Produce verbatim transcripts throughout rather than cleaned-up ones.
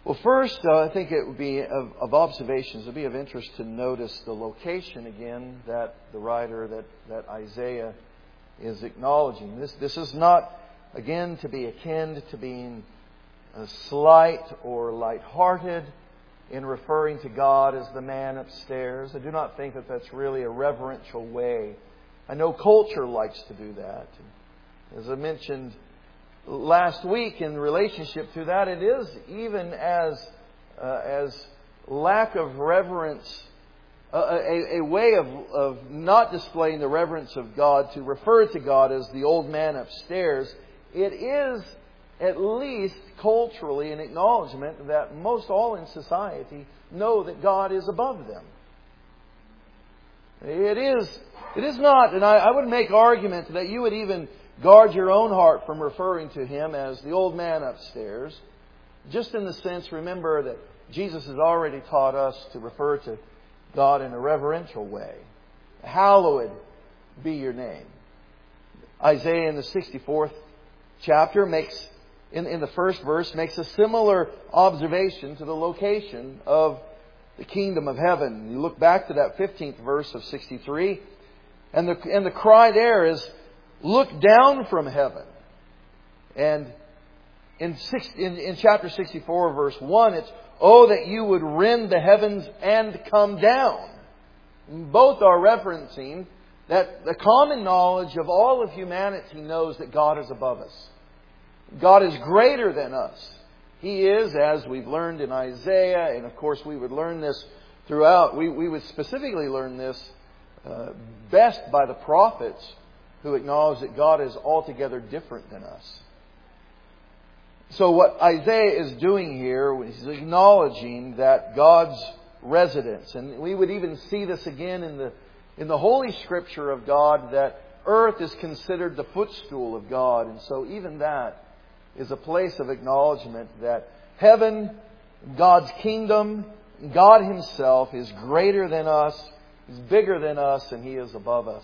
Well, first, uh, I think it would be of, of observations. It would be of interest to notice the location again that the writer, that, that Isaiah is acknowledging. This, this is not, again, to be akin to being uh, slight or lighthearted in referring to God as the man upstairs. I do not think that that's really a reverential way. I know culture likes to do that. As I mentioned last week in relationship to that, it is even as uh, as lack of reverence, uh, a, a way of, of not displaying the reverence of God to refer to God as the old man upstairs. It is at least culturally an acknowledgement that most all in society know that God is above them. It is, it is not, and I, I would make argument that you would even guard your own heart from referring to Him as the old man upstairs. Just in the sense, remember that Jesus has already taught us to refer to God in a reverential way. Hallowed be your name. Isaiah in the sixty-fourth chapter makes, in, in the first verse, makes a similar observation to the location of the kingdom of heaven. You look back to that fifteenth verse of sixty-three, and the, and the cry there is, look down from heaven. And in, six, in, in chapter sixty-four, verse one, it's, oh, that you would rend the heavens and come down. Both are referencing that the common knowledge of all of humanity knows that God is above us. God is greater than us. He is, as we've learned in Isaiah, and of course we would learn this throughout. We, we would specifically learn this uh, best by the prophets, who acknowledge that God is altogether different than us. So what Isaiah is doing here is acknowledging that God's residence, and we would even see this again in the in the Holy Scripture of God, that earth is considered the footstool of God, and so even that is a place of acknowledgement that heaven, God's kingdom, God Himself is greater than us, He's bigger than us, and He is above us.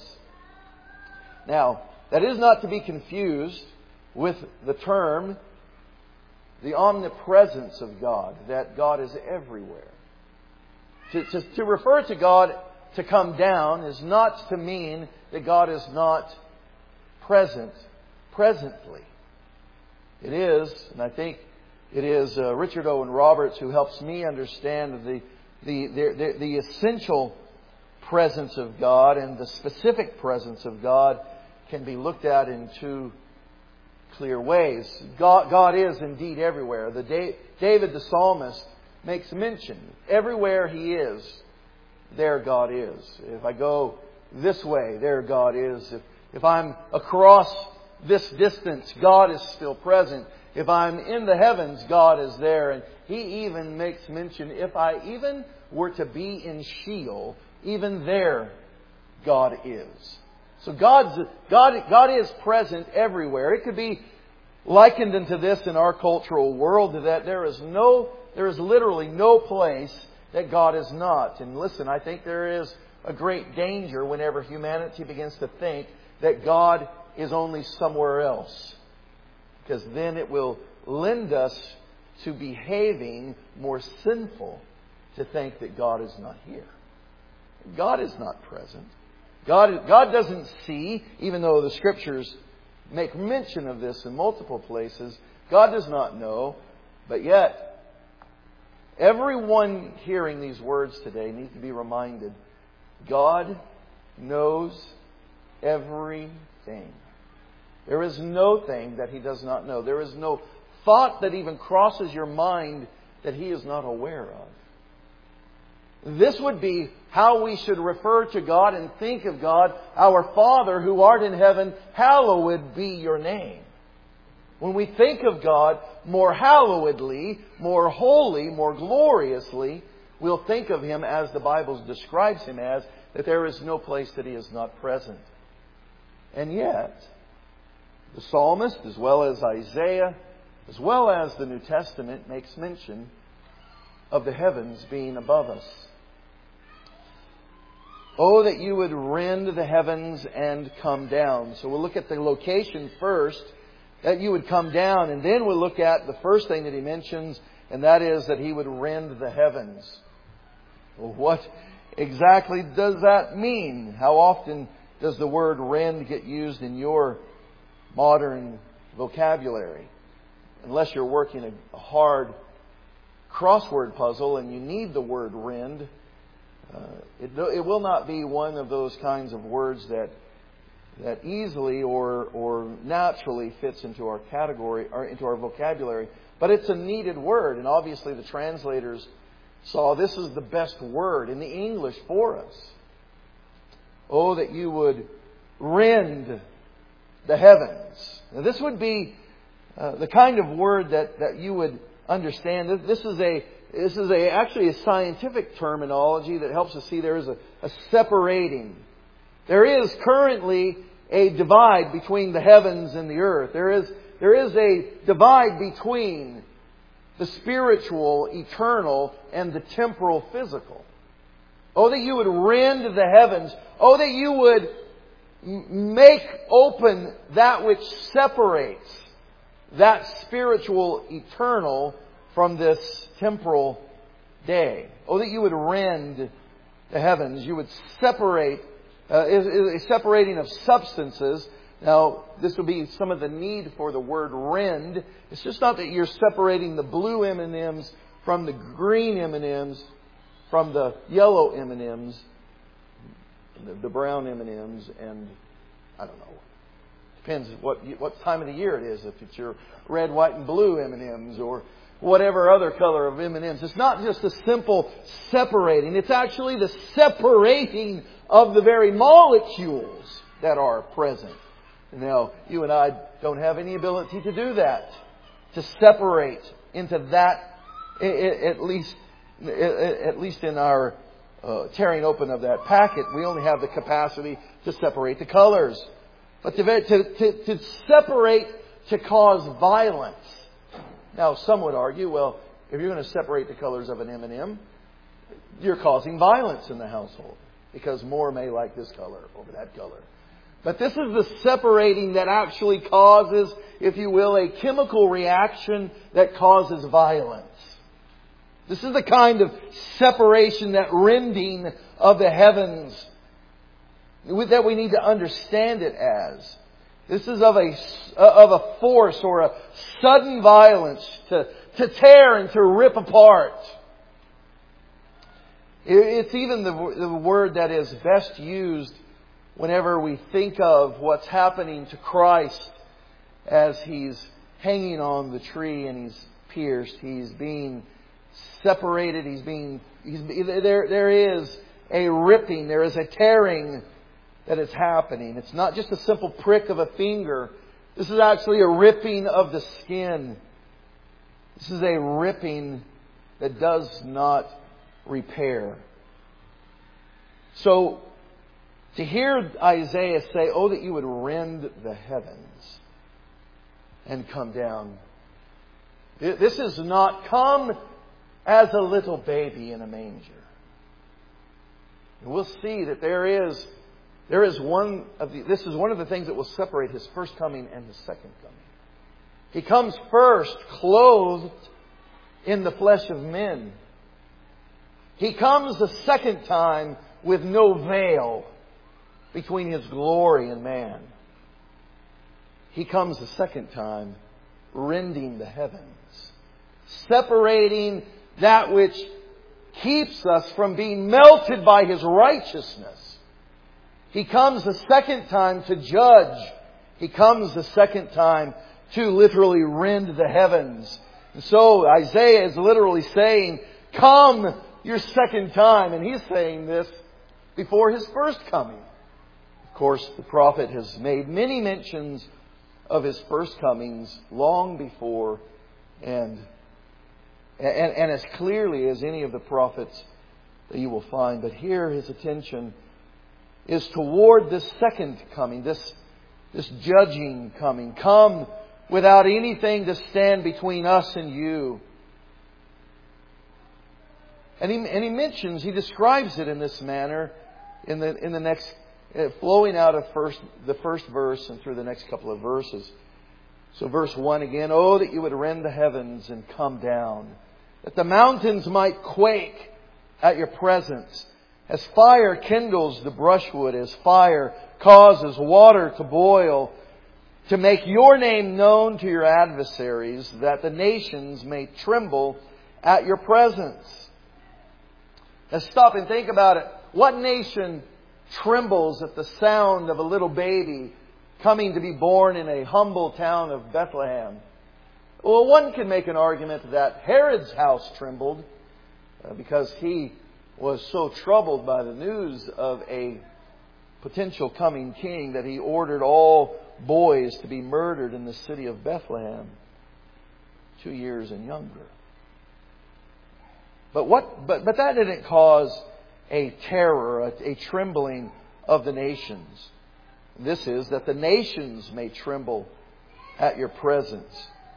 Now, that is not to be confused with the term, the omnipresence of God, that God is everywhere. To, to, to refer to God to come down is not to mean that God is not present presently. It is, and I think it is uh, Richard Owen Roberts who helps me understand the, the, the, the, the essential presence of God and the specific presence of God can be looked at in two clear ways. God, God is indeed everywhere. The da- David the psalmist makes mention. Everywhere he is, there God is. If I go this way, there God is. If, if I'm across this distance, God is still present. If I'm in the heavens, God is there. And he even makes mention, if I even were to be in Sheol, even there God is. So God's, God, God is present everywhere. It could be likened into this in our cultural world, that there is no, there is literally no place that God is not. And listen, I think there is a great danger whenever humanity begins to think that God is only somewhere else, because then it will lend us to behaving more sinful to think that God is not here. God is not present. God, God doesn't see, even though the Scriptures make mention of this in multiple places. God does not know, but yet everyone hearing these words today needs to be reminded, God knows everything. There is no thing that He does not know. There is no thought that even crosses your mind that He is not aware of. This would be how we should refer to God and think of God. Our Father who art in heaven, hallowed be your name. When we think of God more hallowedly, more holy, more gloriously, we'll think of Him as the Bible describes Him as, that there is no place that He is not present. And yet, the psalmist, as well as Isaiah, as well as the New Testament, makes mention of the heavens being above us. Oh, that you would rend the heavens and come down. So we'll look at the location first, that you would come down. And then we'll look at the first thing that he mentions, and that is that He would rend the heavens. Well, what exactly does that mean? How often does the word rend get used in your modern vocabulary? Unless you're working a hard crossword puzzle and you need the word rend, uh, it, it will not be one of those kinds of words that that easily or or naturally fits into our category or into our vocabulary. But it's a needed word, and obviously the translators saw this is the best word in the English for us. Oh, that you would rend the heavens. Now, this would be uh, the kind of word that, that you would understand. This is a this is a actually a scientific terminology that helps us see there is a, a separating. There is currently a divide between the heavens and the earth. There is there is a divide between the spiritual, eternal, and the temporal, physical. Oh, that you would rend the heavens. Oh, that you would make open that which separates that spiritual, eternal from this temporal day. Oh, that you would rend the heavens. You would separate, uh, a separating of substances. Now, this would be some of the need for the word rend. It's just not that you're separating the blue M and M's from the green M and M's, from the yellow M and M's, the, the brown M and M's, and I don't know. Depends what what time of the year it is. If it's your red, white, and blue M and M's, or whatever other color of M and M's. It's not just a simple separating. It's actually the separating of the very molecules that are present. Now, you and I don't have any ability to do that, to separate into that, at least, at least in our uh, tearing open of that packet. We only have the capacity to separate the colors. But to, to, to, to separate to cause violence. Now, some would argue, well, if you're going to separate the colors of an M and M, you're causing violence in the household, because more may like this color over that color. But this is the separating that actually causes, if you will, a chemical reaction that causes violence. This is the kind of separation, that rending of the heavens, that we need to understand it as. This is of a, of a force or a sudden violence to, to tear and to rip apart. It's even the, the word that is best used whenever we think of what's happening to Christ as He's hanging on the tree and He's pierced. He's being separated. He's being, he's, there, there is a ripping. There is a tearing that is happening. It's not just a simple prick of a finger. This is actually a ripping of the skin. This is a ripping that does not repair. So, to hear Isaiah say, oh, that you would rend the heavens and come down. This is not come as a little baby in a manger. And we'll see that there is, there is one of the, this is one of the things that will separate His first coming and His second coming. He comes first clothed in the flesh of men. He comes the second time with no veil between His glory and man. He comes the second time rending the heavens, separating that which keeps us from being melted by His righteousness. He comes the second time to judge. He comes the second time to literally rend the heavens. And so Isaiah is literally saying, come your second time. And he's saying this before His first coming. Of course, the prophet has made many mentions of His first comings long before, and, and, and as clearly as any of the prophets that you will find. But here His attention is toward this second coming, this, this judging coming. Come without anything to stand between us and you. And he, and he mentions, he describes it in this manner in the, in the next flowing out of first the first verse and through the next couple of verses. So verse one again, oh, that you would rend the heavens and come down. that the mountains might quake at your presence. As fire kindles the brushwood, as fire causes water to boil, to make your name known to your adversaries, that the nations may tremble at your presence. Let's stop and think about it. What nation trembles at the sound of a little baby coming to be born in a humble town of Bethlehem? Well, one can make an argument that Herod's house trembled uh, because he was so troubled by the news of a potential coming king that he ordered all boys to be murdered in the city of Bethlehem, two years and younger. But what? But but that didn't cause a terror, a, a trembling of the nations. This is that the nations may tremble at your presence.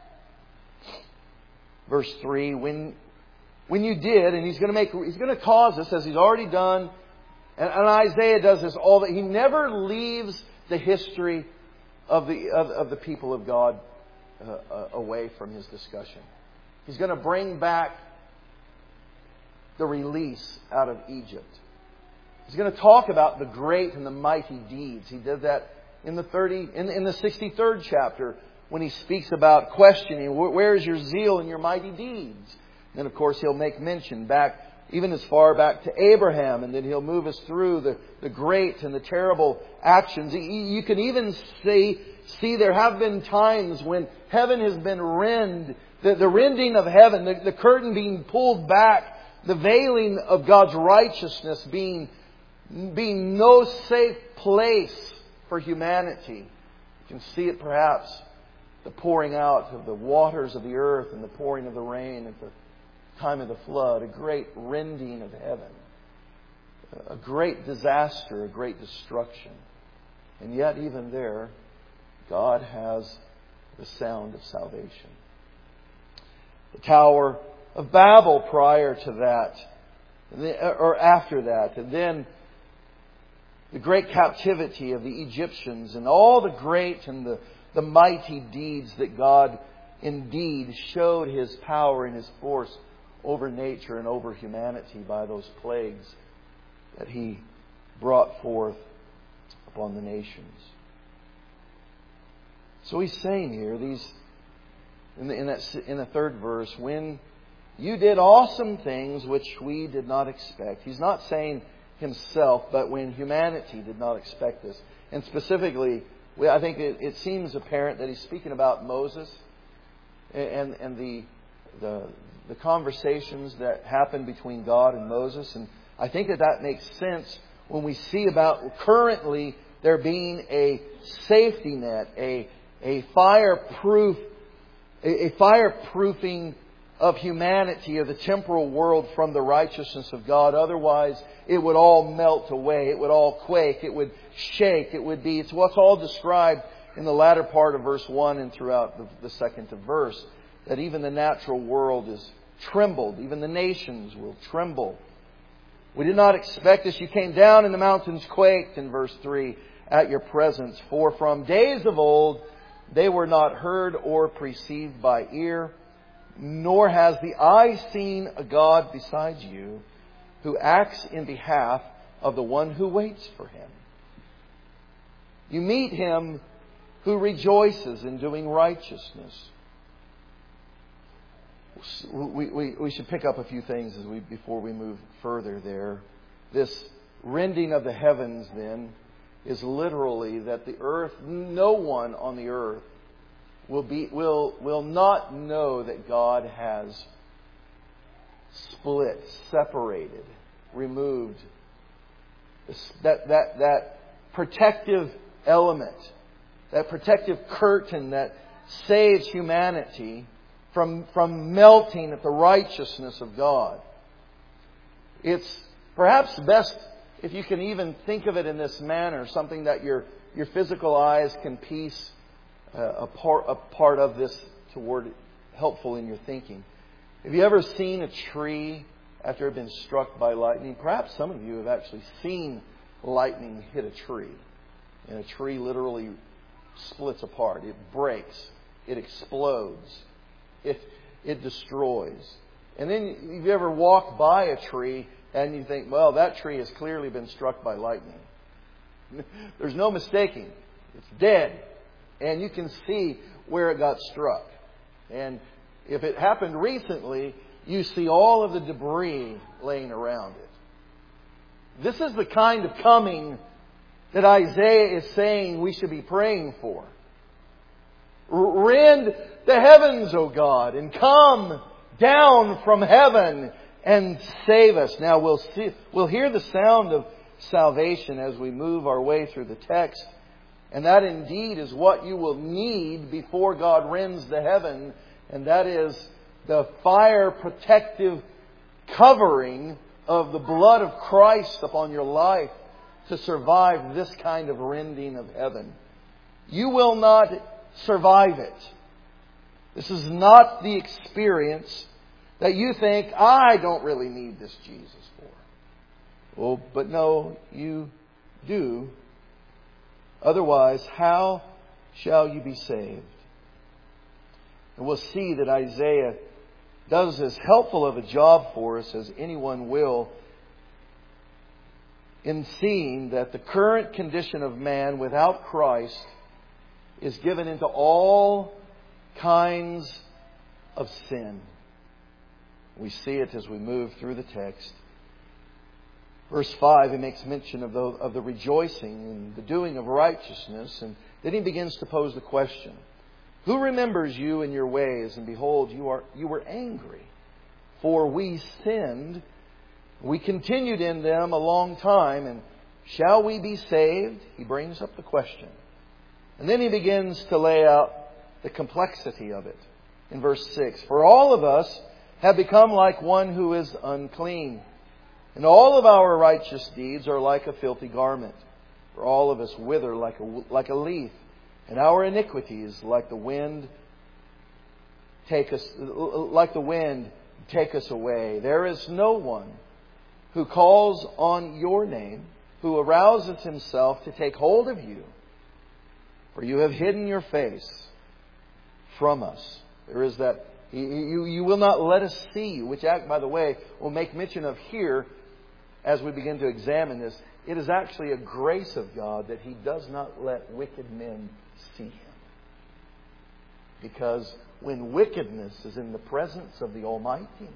Verse three, when when you did, and he's going to make, he's going to cause this, as he's already done, and, and Isaiah does this all that he never leaves the history of the of, of the people of God uh, uh, away from his discussion. He's going to bring back the release out of Egypt. He's going to talk about the great and the mighty deeds. He did that in the thirty in, in the sixty-third chapter when he speaks about questioning, where is your zeal and your mighty deeds? And of course he'll make mention back even as far back to Abraham, and then he'll move us through the, the great and the terrible actions. You can even see, see there have been times when heaven has been rend, the, the rending of heaven, the, the curtain being pulled back, the veiling of God's righteousness being, being no safe place for humanity. You can see it perhaps, the pouring out of the waters of the earth and the pouring of the rain at the time of the flood, a great rending of heaven, a great disaster, a great destruction. And yet even there, God has the sound of salvation. The Tower of Babel prior to that, or after that, and then the great captivity of the Egyptians and all the great and the, the mighty deeds that God indeed showed His power and His force over nature and over humanity by those plagues that He brought forth upon the nations. So He's saying here, these in the, in that in the third verse, when you did awesome things which we did not expect. He's not saying Himself, but when humanity did not expect this. And specifically, I think it, it seems apparent that He's speaking about Moses and and the the the conversations that happened between God and Moses. And I think that that makes sense when we see about currently there being a safety net, a a fireproof, a, a fireproofing of humanity, of the temporal world from the righteousness of God. Otherwise, it would all melt away. It would all quake. It would shake. It would be, it's what's all described in the latter part of verse one and throughout the, the second verse, that even the natural world is trembled. Even the nations will tremble. We did not expect this. You came down and the mountains quaked, in verse three, at your presence. For from days of old they were not heard or perceived by ear, nor has the eye seen a God besides you, who acts in behalf of the one who waits for Him. You meet Him who rejoices in doing righteousness. We, we, we should pick up a few things as we before we move further there. This rending of the heavens, then, is literally that the earth, no one on the earth will be will will not know that God has split, separated, removed that that that protective element, that protective curtain that saves humanity from from melting at the righteousness of God. It's perhaps best if you can even think of it in this manner, something that your your physical eyes can piece uh, a part a part of this toward helpful in your thinking. Have you ever seen a tree after it had been struck by lightning? Perhaps some of you have actually seen lightning hit a tree, and a tree literally splits apart. It breaks. It explodes. It it destroys. And then you've ever walked by a tree and you think, well, that tree has clearly been struck by lightning. There's no mistaking. It's dead. And you can see where it got struck. And if it happened recently, you see all of the debris laying around it. This is the kind of coming that Isaiah is saying we should be praying for. Rend the heavens, O God, and come down from heaven and save us. Now we'll see, we'll hear the sound of salvation as we move our way through the text. And that indeed is what you will need before God rends the heaven. And that is the fire protective covering of the blood of Christ upon your life to survive this kind of rending of heaven. You will not survive it. This is not the experience that you think, I don't really need this Jesus for. Well, but no, you do. Otherwise, how shall you be saved? And we'll see that Isaiah does as helpful of a job for us as anyone will in seeing that the current condition of man without Christ is given into all kinds of sin. We see it as we move through the text. Verse five, he makes mention of the, of the rejoicing and the doing of righteousness. And then he begins to pose the question, who remembers you in your ways? And behold, you are you were angry. For we sinned. We continued in them a long time. And shall we be saved? He brings up the question. And then he begins to lay out the complexity of it. In verse six, for all of us have become like one who is unclean. And all of our righteous deeds are like a filthy garment. For all of us wither like a, like a leaf. And our iniquities, like the wind, take us, like the wind, take us away. There is no one who calls on your name, who arouses himself to take hold of you. For you have hidden your face from us. There is that, you, you will not let us see you, which act, by the way, we'll make mention of here as we begin to examine this. It is actually a grace of God that He does not let wicked men see Him. Because when wickedness is in the presence of the Almighty,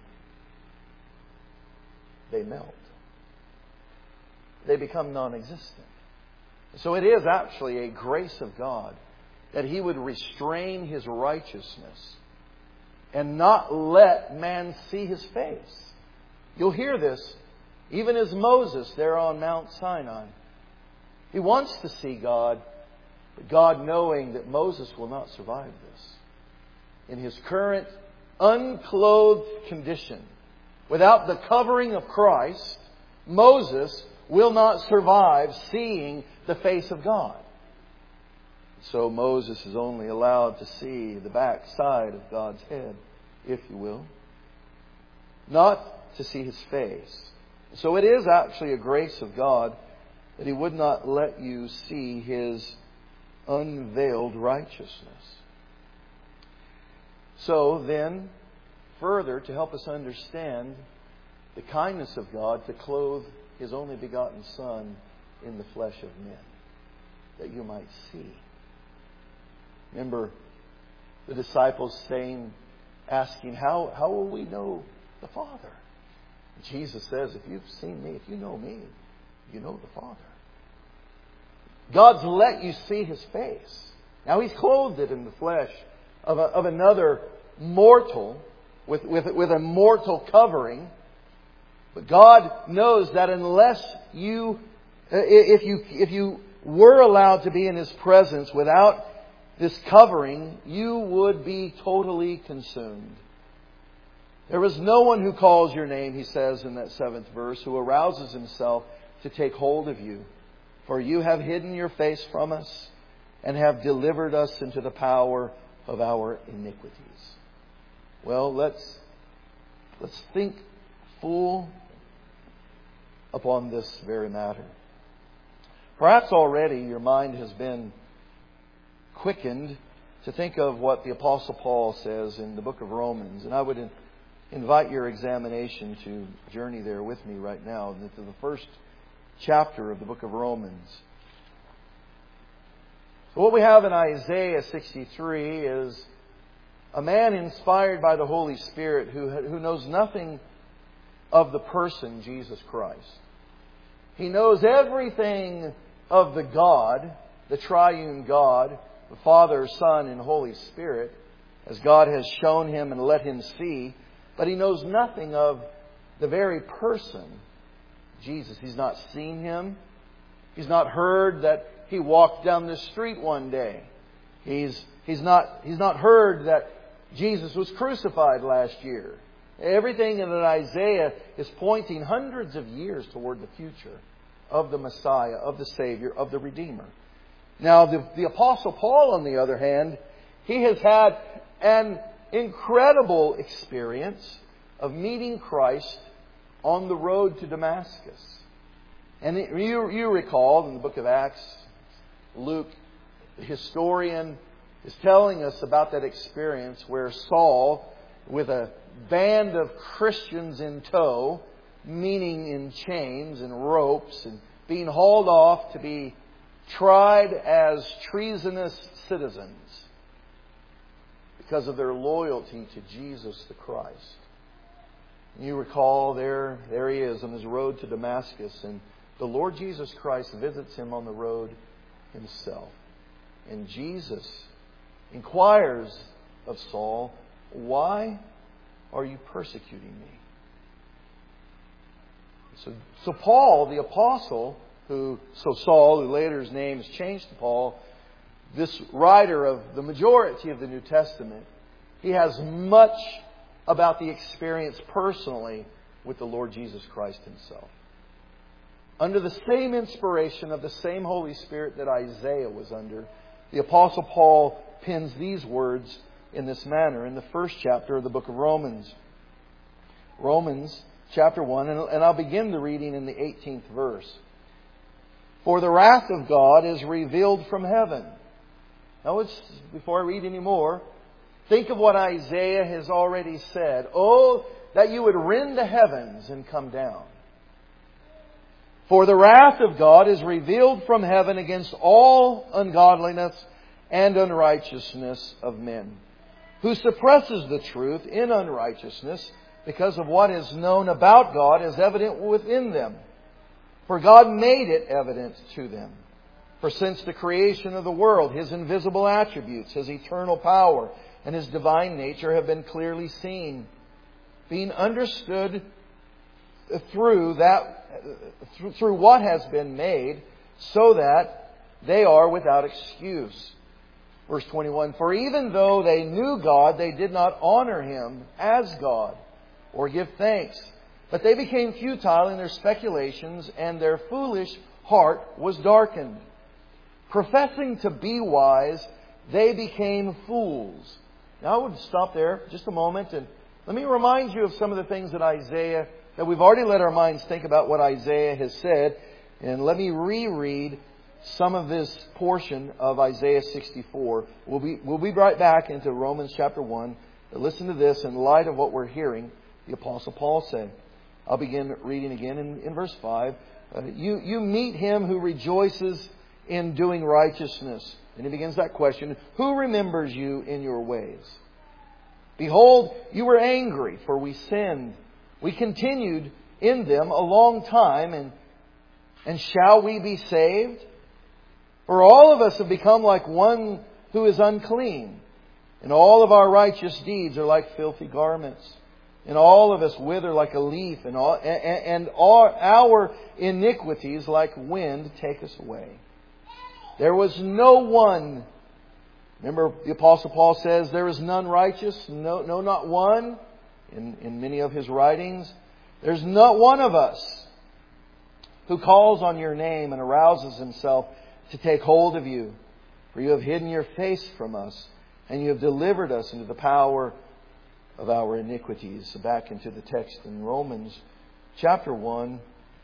they melt. They become non-existent. So it is actually a grace of God that He would restrain His righteousness and not let man see His face. You'll hear this even as Moses there on Mount Sinai. He wants to see God, but God knowing that Moses will not survive this. In his current unclothed condition, without the covering of Christ, Moses will not survive seeing the face of God. So Moses is only allowed to see the back side of God's head, if you will. Not to see His face. So it is actually a grace of God that He would not let you see His unveiled righteousness. So then, further, to help us understand the kindness of God to clothe His only begotten Son in the flesh of men, that you might see. Remember the disciples saying, asking, how, how will we know the Father? Jesus says, if you've seen me, if you know me, you know the Father. God's let you see His face. Now He's clothed it in the flesh of, a, of another mortal, with, with, with a mortal covering. But God knows that unless you, if you, if you were allowed to be in His presence without this covering, you would be totally consumed. There is no one who calls your name, He says in that seventh verse, who arouses himself to take hold of you. For you have hidden your face from us and have delivered us into the power of our iniquities. Well, let's, let's think full upon this very matter. Perhaps already your mind has been quickened to think of what the Apostle Paul says in the book of Romans. And I would invite your examination to journey there with me right now to the first chapter of the book of Romans. So what we have in Isaiah sixty-three is a man inspired by the Holy Spirit who, who knows nothing of the person Jesus Christ. He knows everything of the God, the triune God, the Father, Son, and Holy Spirit, as God has shown him and let him see. But he knows nothing of the very person, Jesus. He's not seen Him. He's not heard that He walked down the street one day. He's, he's, not, he's not heard that Jesus was crucified last year. Everything in Isaiah is pointing hundreds of years toward the future of the Messiah, of the Savior, of the Redeemer. Now, the, the Apostle Paul, on the other hand, he has had an incredible experience of meeting Christ on the road to Damascus. And you, you recall in the book of Acts, Luke, the historian, is telling us about that experience where Saul, with a band of Christians in tow, meaning in chains and ropes, and being hauled off to be tried as treasonous citizens because of their loyalty to Jesus the Christ. You recall there, there he is on his road to Damascus, and the Lord Jesus Christ visits him on the road Himself. And Jesus inquires of Saul, "Why are you persecuting me?" So, so Paul, the apostle, who, so Saul, who later his name is changed to Paul, this writer of the majority of the New Testament, he has much about the experience personally with the Lord Jesus Christ Himself. Under the same inspiration of the same Holy Spirit that Isaiah was under, the Apostle Paul pens these words in this manner in the first chapter of the book of Romans. Romans chapter one, and I'll begin the reading in the eighteenth verse. "For the wrath of God is revealed from heaven." Now, it's, before I read any more, think of what Isaiah has already said. "Oh, that you would rend the heavens and come down. For the wrath of God is revealed from heaven against all ungodliness and unrighteousness of men, who suppresses the truth in unrighteousness, because of what is known about God is evident within them. For God made it evident to them. For since the creation of the world, His invisible attributes, His eternal power, and His divine nature have been clearly seen, being understood through that through what has been made, so that they are without excuse." Verse twenty-one, "For even though they knew God, they did not honor Him as God or give thanks. But they became futile in their speculations, and their foolish heart was darkened. Professing to be wise, they became fools." Now I would stop there just a moment and let me remind you of some of the things that Isaiah, that we've already let our minds think about what Isaiah has said. And let me reread some of this portion of Isaiah sixty-four. We'll be, we'll be right back into Romans chapter one. But listen to this in light of what we're hearing the Apostle Paul say. I'll begin reading again in, in verse five. Uh, you, you meet Him who rejoices in doing righteousness. And he begins that question. "Who remembers you in your ways? Behold, you were angry, for we sinned. We continued in them a long time, and, and shall we be saved? For all of us have become like one who is unclean, and all of our righteous deeds are like filthy garments. And all of us wither like a leaf, and all, and, and all our iniquities like wind take us away. There was no one." Remember, the Apostle Paul says, "There is none righteous, no, no, not one." In, in many of his writings, "There's not one of us who calls on your name and arouses himself to take hold of you. For you have hidden your face from us, and you have delivered us into the power of our iniquities." So back into the text in Romans chapter one.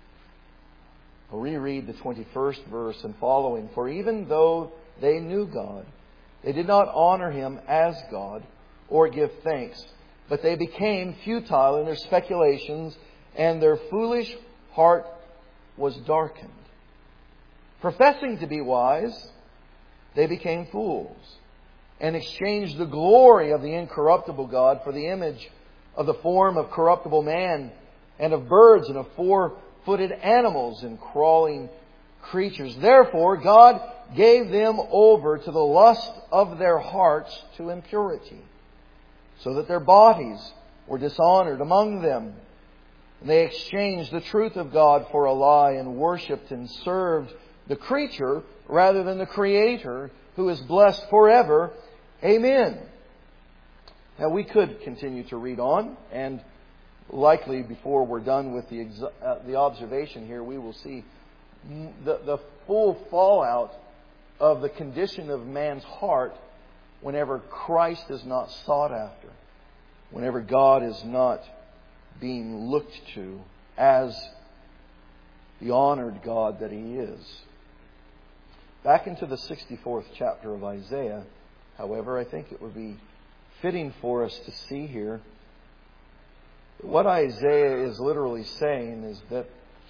I'll reread the twenty-first verse and following. "For even though they knew God, they did not honor Him as God or give thanks, but they became futile in their speculations, and their foolish heart was darkened. Professing to be wise, they became fools, and exchanged the glory of the incorruptible God for the image of the form of corruptible man, and of birds, and of four-footed animals, and crawling creatures. Therefore God gave them over to the lust of their hearts to impurity, so that their bodies were dishonored among them. And they exchanged the truth of God for a lie, and worshipped and served the creature rather than the Creator, who is blessed forever. Amen. Now we could continue to read on, and likely before we're done with the ex- uh, the observation here, we will see the, the full fallout of the condition of man's heart whenever Christ is not sought after, whenever God is not being looked to as the honored God that He is. Back into the sixty-fourth chapter of Isaiah, however, I think it would be fitting for us to see here what Isaiah is literally saying is that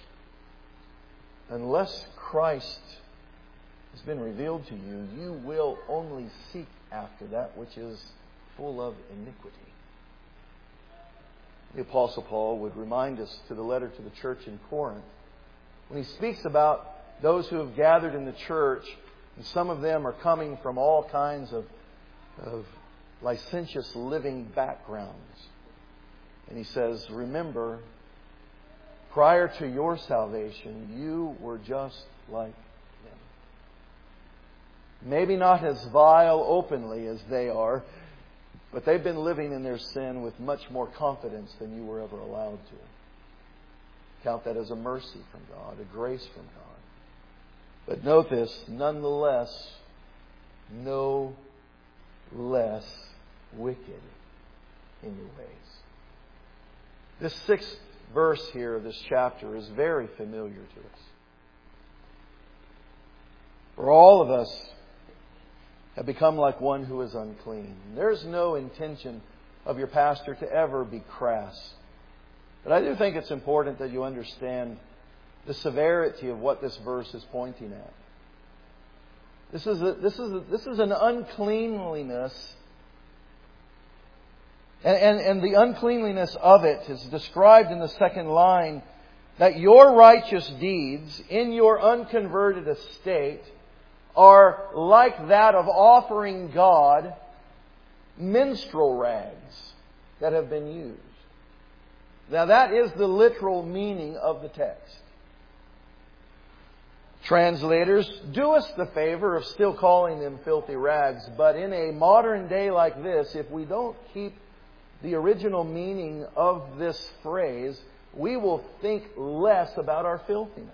unless Christ has been revealed to you, you will only seek after that which is full of iniquity. The Apostle Paul would remind us to the letter to the church in Corinth, when he speaks about those who have gathered in the church, and some of them are coming from all kinds of, of licentious living backgrounds. And he says, remember, prior to your salvation, you were just like them. Maybe not as vile openly as they are, but they've been living in their sin with much more confidence than you were ever allowed to. Count that as a mercy from God, a grace from God. But note this, nonetheless, no less wicked in your ways. This sixth verse here of this chapter is very familiar to us. For all of us have become like one who is unclean. There's no intention of your pastor to ever be crass. But I do think it's important that you understand the severity of what this verse is pointing at. This is a, this is a, this is an uncleanliness, and, and, and the uncleanliness of it is described in the second line, that your righteous deeds in your unconverted estate are like that of offering God menstrual rags that have been used. Now that is the literal meaning of the text. Translators, do us the favor of still calling them filthy rags, but in a modern day like this, if we don't keep the original meaning of this phrase, we will think less about our filthiness.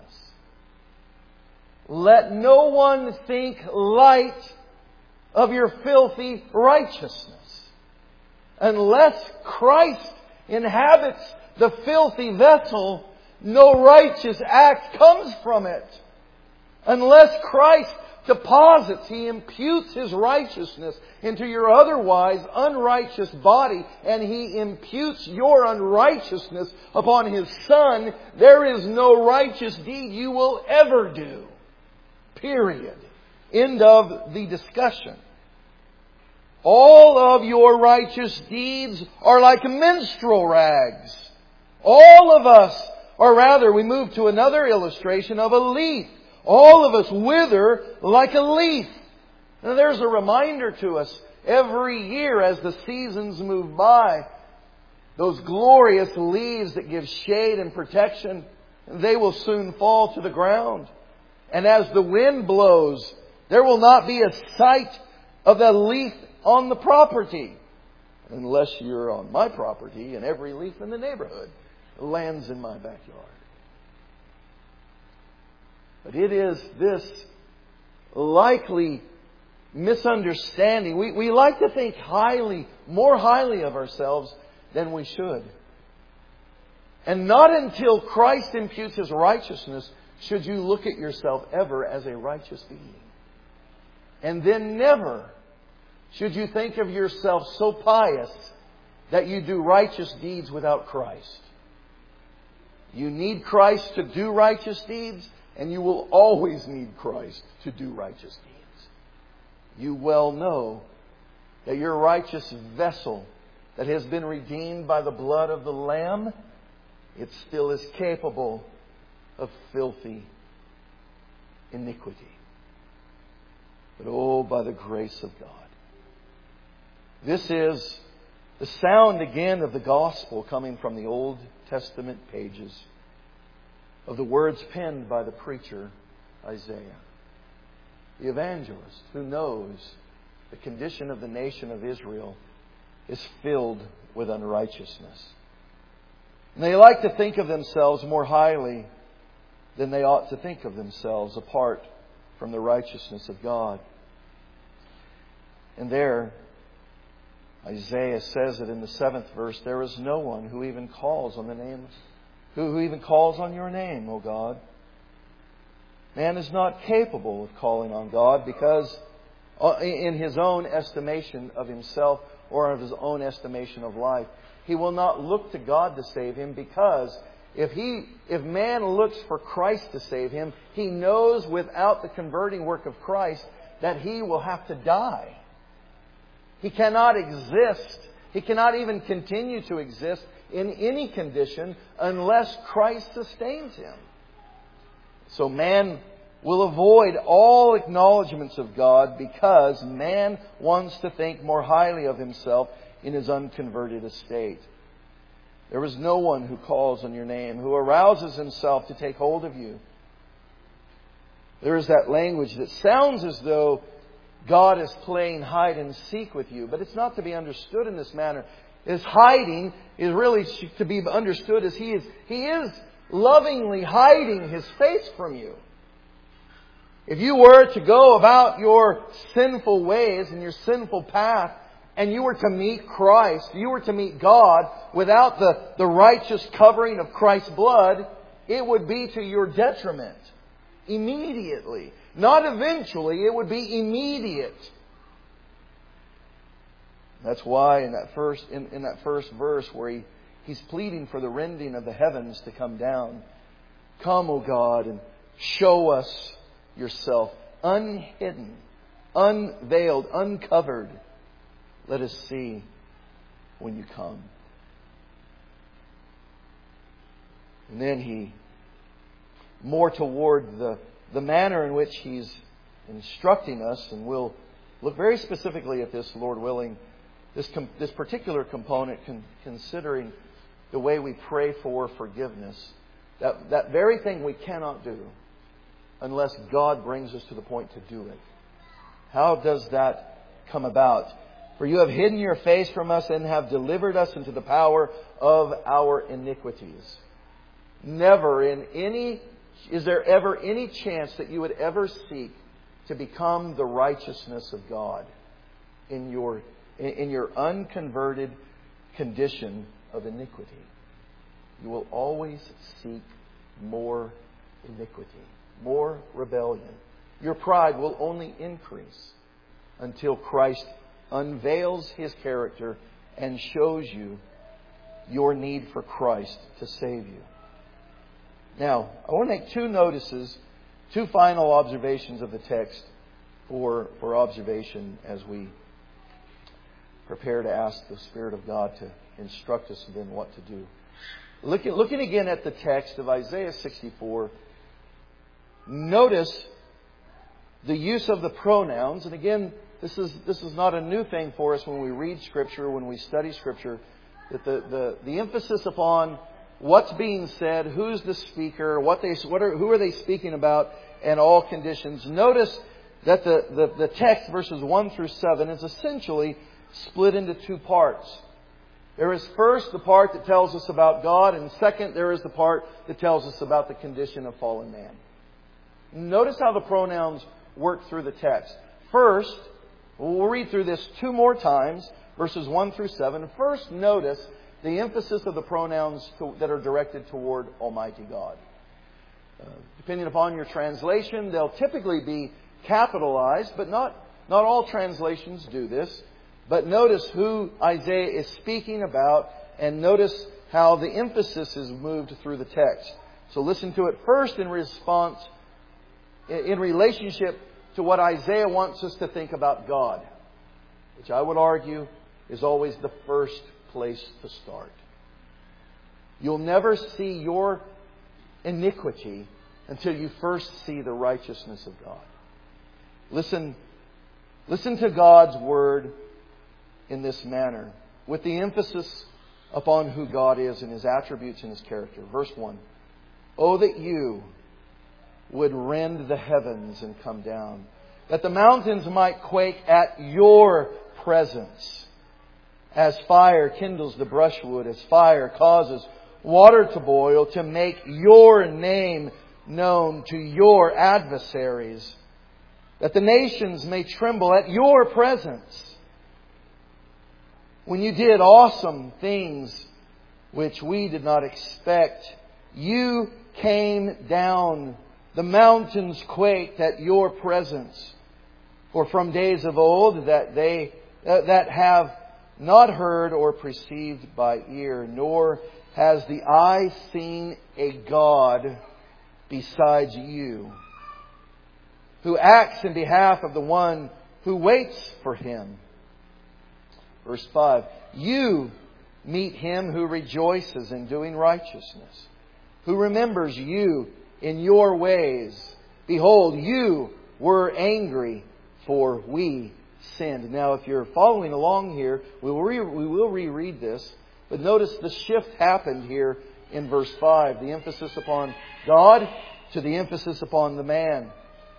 Let no one think light of your filthy righteousness. Unless Christ inhabits the filthy vessel, no righteous act comes from it. Unless Christ deposits, He imputes His righteousness into your otherwise unrighteous body, and He imputes your unrighteousness upon His Son, there is no righteous deed you will ever do. Period. End of the discussion. All of your righteous deeds are like menstrual rags. All of us, or rather we move to another illustration of a leaf. All of us wither like a leaf. Now there's a reminder to us every year as the seasons move by. Those glorious leaves that give shade and protection, they will soon fall to the ground. And as the wind blows, there will not be a sight of the leaf on the property. Unless you're on my property and every leaf in the neighborhood lands in my backyard. But it is this likely misunderstanding. We, we like to think highly, more highly of ourselves than we should. And not until Christ imputes His righteousness should you look at yourself ever as a righteous being. And then never should you think of yourself so pious that you do righteous deeds without Christ. You need Christ to do righteous deeds, and you will always need Christ to do righteous deeds. You well know that your righteous vessel that has been redeemed by the blood of the Lamb, it still is capable of filthy iniquity. But oh, by the grace of God. This is the sound again of the gospel coming from the Old Testament pages of the words penned by the preacher Isaiah, the evangelist who knows the condition of the nation of Israel is filled with unrighteousness. And they like to think of themselves more highly than they ought to think of themselves apart from the righteousness of God. And there, Isaiah says it in the seventh verse, there is no one who even calls on the name, who, who even calls on your name, O God. Man is not capable of calling on God because in his own estimation of himself or of his own estimation of life, he will not look to God to save him, because if he, if man looks for Christ to save him, he knows without the converting work of Christ that he will have to die. He cannot exist. He cannot even continue to exist in any condition unless Christ sustains him. So man will avoid all acknowledgments of God because man wants to think more highly of himself in his unconverted estate. There is no one who calls on your name, who arouses himself to take hold of you. There is that language that sounds as though God is playing hide and seek with you, but it's not to be understood in this manner. His hiding is really to be understood as He is, He is lovingly hiding His face from you. If you were to go about your sinful ways and your sinful path, and you were to meet Christ, you were to meet God without the, the righteous covering of Christ's blood, it would be to your detriment. Immediately. Not eventually, it would be immediate. That's why in that first, in, in that first verse where he, he's pleading for the rending of the heavens to come down. Come, O God, and show us yourself unhidden, unveiled, uncovered. Let us see when you come. And then he, more toward the, the manner in which he's instructing us, and we'll look very specifically at this, Lord willing, this, com- this particular component, con- considering the way we pray for forgiveness. That, that very thing we cannot do unless God brings us to the point to do it. How does that come about? For you have hidden your face from us and have delivered us into the power of our iniquities. Never in any, is there ever any chance that you would ever seek to become the righteousness of God in your, in your unconverted condition of iniquity? You will always seek more iniquity, more rebellion. Your pride will only increase until Christ unveils His character and shows you your need for Christ to save you. Now, I want to make two notices, two final observations of the text for, for observation as we prepare to ask the Spirit of God to instruct us then what to do. Looking, looking again at the text of Isaiah sixty-four, notice the use of the pronouns. And again, this is this is not a new thing for us when we read Scripture, when we study Scripture, that the, the, the emphasis upon what's being said, who's the speaker, what they what are who are they speaking about, and all conditions. Notice that the, the, the text, verses one through seven, is essentially split into two parts. There is first the part that tells us about God, and second there is the part that tells us about the condition of fallen man. Notice how the pronouns work through the text. First, we'll read through this two more times, verses one through seven. First, notice the emphasis of the pronouns to, that are directed toward Almighty God. Uh, depending upon your translation, they'll typically be capitalized, but not, not all translations do this. But notice who Isaiah is speaking about, and notice how the emphasis is moved through the text. So listen to it first in response, in relationship to what Isaiah wants us to think about God, which I would argue is always the first place to start. You'll never see your iniquity until you first see the righteousness of God. Listen, listen to God's Word in this manner, with the emphasis upon who God is and His attributes and His character. Verse one. Oh, that you would rend the heavens and come down, that the mountains might quake at your presence. As fire kindles the brushwood, as fire causes water to boil, to make your name known to your adversaries, that the nations may tremble at your presence. When you did awesome things which we did not expect, you came down. The mountains quaked at your presence. For from days of old that they uh, that have not heard or perceived by ear, nor has the eye seen a God besides you, who acts in behalf of the one who waits for Him. Verse five. You meet him who rejoices in doing righteousness, who remembers you in your ways. Behold, you were angry, for we sinned. Now, if you're following along here, we will, re- we will reread this. But notice the shift happened here in verse five. The emphasis upon God to the emphasis upon the man.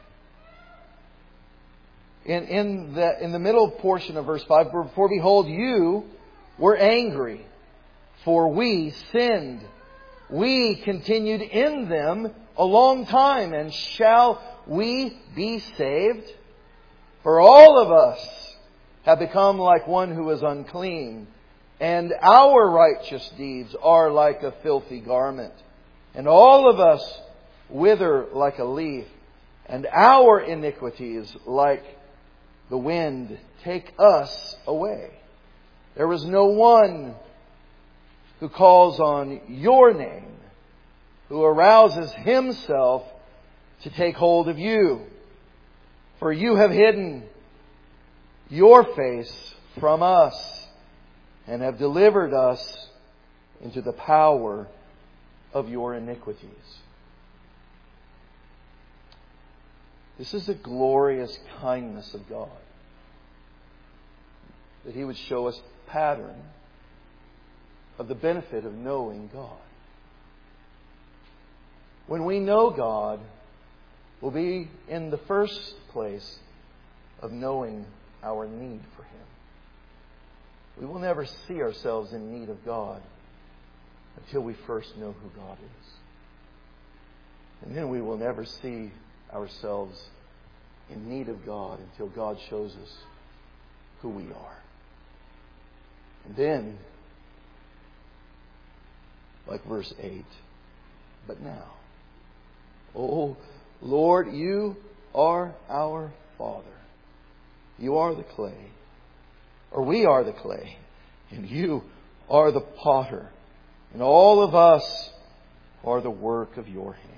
In, in, the, in the middle portion of verse five, for behold, you were angry, for we sinned. We continued in them a long time, and shall we be saved? For all of us have become like one who is unclean, and our righteous deeds are like a filthy garment. And all of us wither like a leaf, and our iniquities like the wind take us away. There is no one who calls on your name, who arouses himself to take hold of you. For you have hidden your face from us and have delivered us into the power of your iniquities. This is the glorious kindness of God, that He would show us a pattern of the benefit of knowing God. When we know God, we'll be in the first place of knowing our need for Him. We will never see ourselves in need of God until we first know who God is. And then we will never see ourselves in need of God until God shows us who we are. And then, like verse eight, but now, oh Lord, you are our Father. You are the clay, or we are the clay, and you are the potter, and all of us are the work of your hand.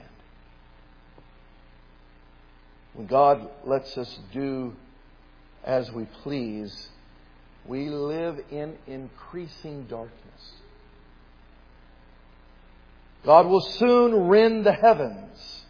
When God lets us do as we please, we live in increasing darkness. God will soon rend the heavens.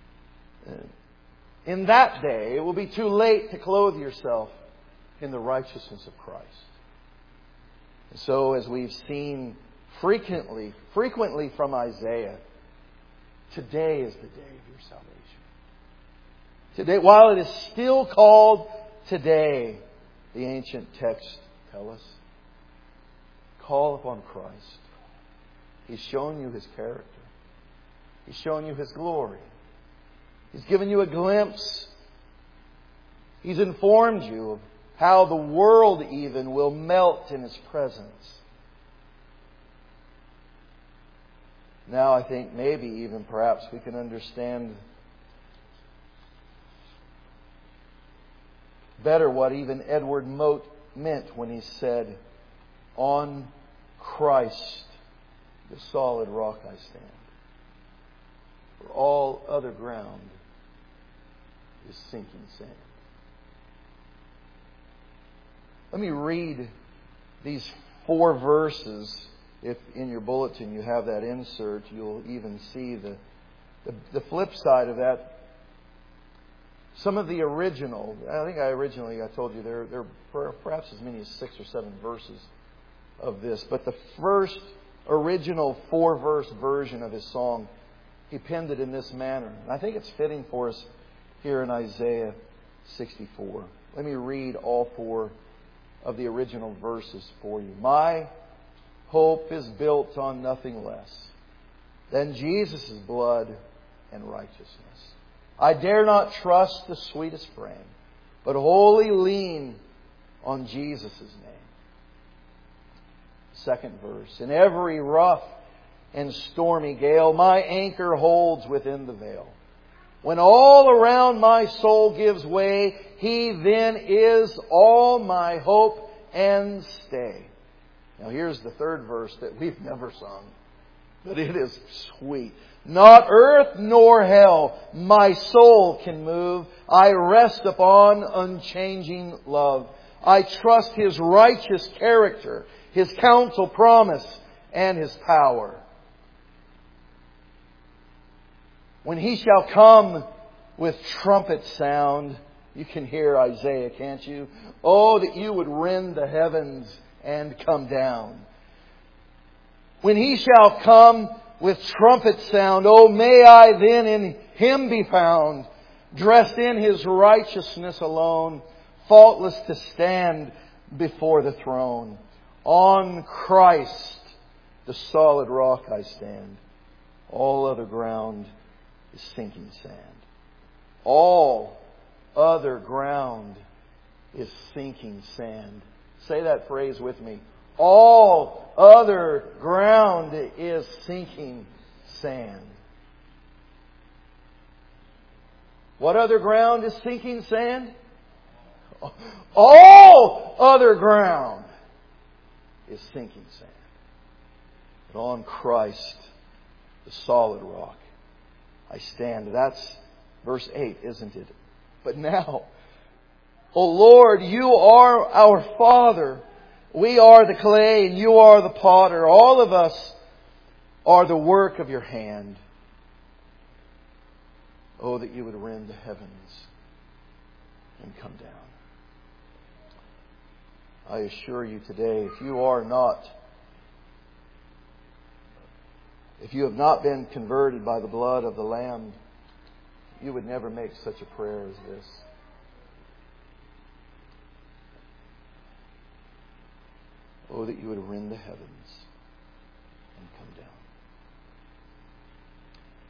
In that day, it will be too late to clothe yourself in the righteousness of Christ. And so, as we've seen frequently, frequently from Isaiah, today is the day of your salvation. Today, while it is still called today, the ancient texts tell us, call upon Christ. He's shown you His character. He's shown you His glory. He's given you a glimpse. He's informed you of how the world even will melt in His presence. Now I think maybe even perhaps we can understand better what even Edward Mote meant when He said, "On Christ, the solid rock I stand. For all other ground is sinking sand." Let me read these four verses. If in your bulletin you have that insert, you'll even see the, the, the flip side of that. Some of the original, I think I originally, I told you, there, there are perhaps as many as six or seven verses of this. But the first original four-verse version of his song, he penned it in this manner. And I think it's fitting for us here in Isaiah sixty-four. Let me read all four of the original verses for you. "My hope is built on nothing less than Jesus' blood and righteousness. I dare not trust the sweetest frame, but wholly lean on Jesus' name." Second verse. "In every rough and stormy gale, my anchor holds within the veil. When all around my soul gives way, He then is all my hope and stay." Now here's the third verse that we've never sung, but it is sweet. "Not earth nor hell my soul can move. I rest upon unchanging love. I trust His righteous character, His counsel, promise, and His power. When He shall come with trumpet sound," you can hear Isaiah, can't you? "Oh, that you would rend the heavens and come down. When He shall come with trumpet sound, oh, may I then in Him be found, dressed in His righteousness alone, faultless to stand before the throne. On Christ, the solid rock I stand. All other ground is sinking sand." All other ground is sinking sand. Say that phrase with me. All other ground is sinking sand. What other ground is sinking sand? All other ground is sinking sand. But on Christ, the solid rock, I stand. That's verse eight, isn't it? But now, "O Lord, You are our Father. We are the clay and You are the potter. All of us are the work of Your hand. Oh, that You would rend the heavens and come down." I assure you today, if you are not, if you have not been converted by the blood of the Lamb, you would never make such a prayer as this. Oh, that You would rend the heavens and come down.